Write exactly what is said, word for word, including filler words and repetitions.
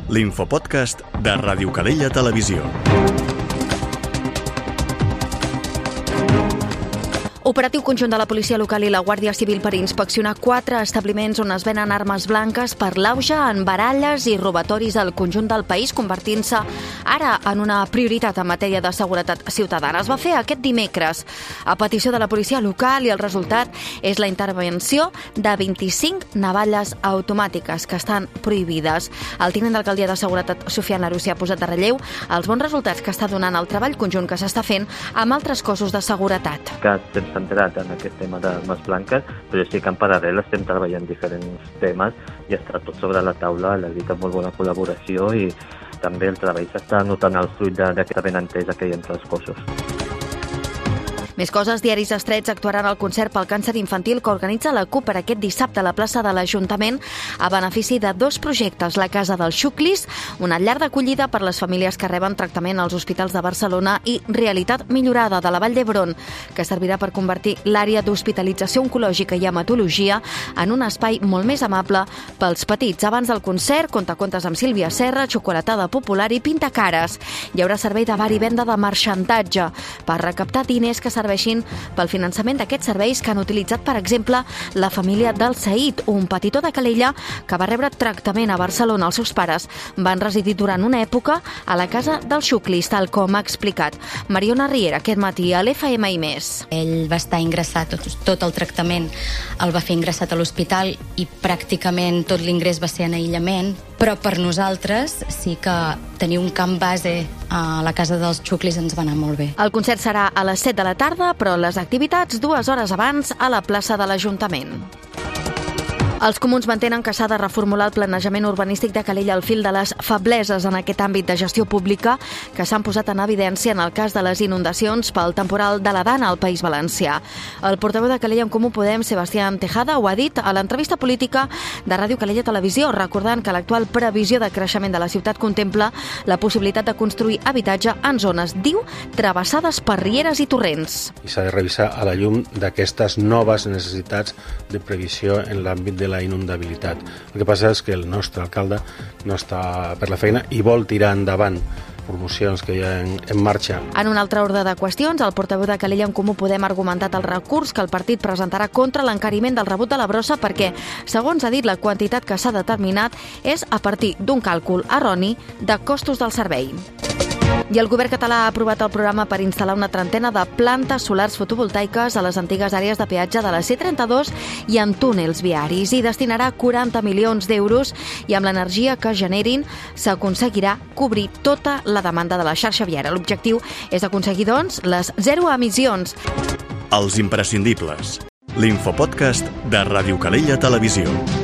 l'infopodcast de Ràdio Calella Televisió. Operatiu conjunt de la Policia Local i la Guàrdia Civil per inspeccionar quatre establiments on es venen armes blanques per l'auge en baralles i robatoris al conjunt del país, convertint-se ara en una prioritat en matèria de seguretat ciutadana. Es va fer aquest dimecres a petició de la Policia Local i el resultat és la intervenció de vint-i-cinc navalles automàtiques que estan prohibides. El tinent d'alcaldia de Seguretat, Sofian Larusi, ha posat de relleu els bons resultats que està donant el treball conjunt que s'està fent amb altres cossos de seguretat. Que estem centrat en aquest tema d'armes blanques, però sí que en paral·lel estem treballant diferents temes i està tot sobre la taula, la veritat, molt bona col·laboració i també el treball s'està notant el fruit d'aquesta benentesa que hi ha entre els cossos. Més coses, Diaris Estrets actuaran al concert pel càncer infantil que organitza la CUP per aquest dissabte a la plaça de l'Ajuntament a benefici de dos projectes, la Casa dels Xuclis, una llar d'acollida per les famílies que reben tractament als hospitals de Barcelona, i Realitat Millorada de la Vall d'Hebron, que servirà per convertir l'àrea d'hospitalització oncològica i hematologia en un espai molt més amable pels petits. Abans del concert, contacontes amb Sílvia Serra, xocolatada popular i pintacares. Hi haurà servei de bar i venda de marxantatge per recaptar diners que serveixin pel finançament d'aquests serveis que han utilitzat, per exemple, la família del Saïd, un petitó de Calella que va rebre tractament a Barcelona. Els seus pares van residir durant una època a la Casa dels Xuclis, tal com ha explicat Mariona Riera aquest matí a l'F M i més. Ell va estar ingressat, tot, tot el tractament el va fer ingressat a l'hospital i pràcticament tot l'ingrés va ser en aïllament, però per nosaltres sí que tenir un camp base a la Casa dels Xuclis ens va anar molt bé. El concert serà a les set de la tarda, però les activitats dues hores abans a la plaça de l'Ajuntament. Els comuns mantenen que s'ha de reformular el planejament urbanístic de Calella al fil de les febleses en aquest àmbit de gestió pública que s'han posat en evidència en el cas de les inundacions pel temporal de la Dana al País Valencià. El portaveu de Calella en Comú Podem, Sebastián Tejada, ho ha dit a l'entrevista política de Ràdio Calella Televisió, recordant que l'actual previsió de creixement de la ciutat contempla la possibilitat de construir habitatge en zones, diu, travessades per rieres i torrents. I s'ha de revisar a la llum d'aquestes noves necessitats de previsió en l'àmbit de la inundabilitat. El que passa és que el nostre alcalde no està per la feina i vol tirar endavant promocions que hi ha en, en marxa. En un altre ordre de qüestions, el portaveu de Calella en Comú Podem ha argumentat el recurs que el partit presentarà contra l'encariment del rebut de la brossa perquè, segons ha dit, la quantitat que s'ha determinat és a partir d'un càlcul erroni de costos del servei. I el govern català ha aprovat el programa per instal·lar una trentena de plantes solars fotovoltaiques a les antigues àrees de peatge de la C trenta-dos i en túnels viaris, i destinarà quaranta milions d'euros, i amb l'energia que generin s'aconseguirà cobrir tota la demanda de la xarxa viària. L'objectiu és aconseguir, doncs, les zero emissions. Els imprescindibles. L'infopodcast de Ràdio Calella Televisió.